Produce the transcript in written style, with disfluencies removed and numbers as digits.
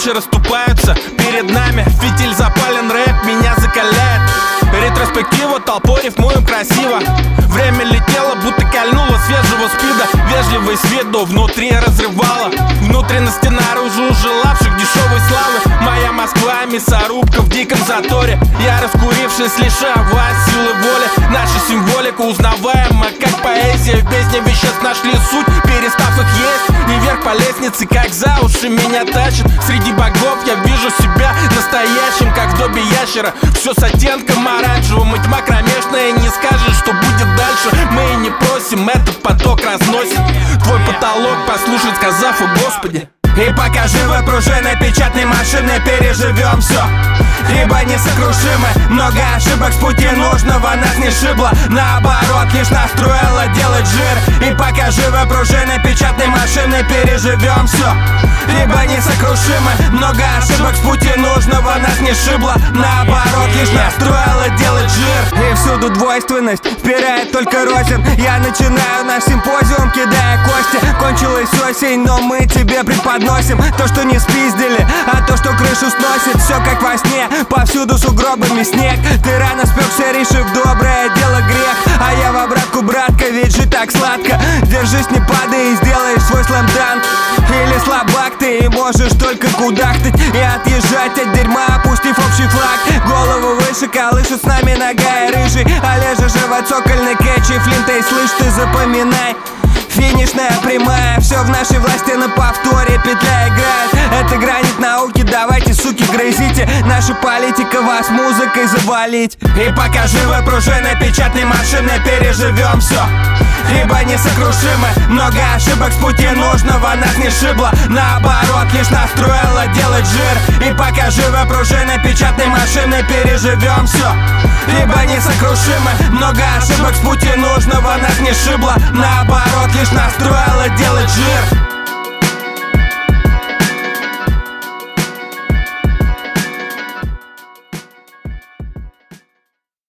Крыши расступаются перед нами, фитиль запален, рэп меня закаляет. Ретроспектива, толпой рифмуем красиво. Время летело, будто кольнуло свежего спида. Вежливый с виду, внутри разрывало. Внутренности наружу желавших дешевой славы. Моя Москва, мясорубка в диком заторе. Я раскурившись, лишавая силы воли. Наша символика узнаваема, как поэзия. В бездне веществ нашли суть, перестав их есть. И вверх по лестнице, как за уши меня тащит. Среди богов я вижу себя настоящим, как в добе ящера. Все с оттенком оранжевым, и тьма кромешная. Не скажешь, что будет дальше. Мы и не просим, этот поток разносит твой потолок, послушать, сказав: о Господи. И пока живы пружины печатной машины, переживем все, ибо несокрушимы. Много ошибок с пути нужного нас не шибло, наоборот, лишь настроило делать жир. И пока живы пружины печатной машины, переживем все, ибо несокрушимы. Много ошибок с пути нужного нас не шибло, наоборот, лишь настроило делать жир. И всюду двойственность впирает только рознь. Я начинаю наш симпозиум, кидая кости. Кончилась осень, но мы тебе преподносим то, что не спиздили, а то, что крышу сносит. Все как во сне, повсюду сугробами снег. Ты рано спекся, решив доброе дело грех. А я в обратку, братка, ведь жить так сладко. Держись, не падай и сделаешь свой слэм-данк. Или слабак ты и можешь только кудахтать и отъезжать от дерьма, опустив общий флаг. Голову выше, колышет с нами нога и рыжий. Олежа живот, цокольный кэч и флинтой, слышь, ты запоминай. Финишная прямая, все в нашей власти на повторе, петля играет. Это гранит науки, давайте, суки, грызите. Наша политика вас музыкой завалить. И пока живы пружины печатной машины, переживем все, ибо несокрушимы. Много ошибок с пути нужного нас не шибло, наоборот, лишь настроило делать жир. И пока живы пружины печатной машины, переживем все, ибо несокрушимы. Много ошибок с пути нужного нас не шибло, наоборот, лишь настроило делать жир.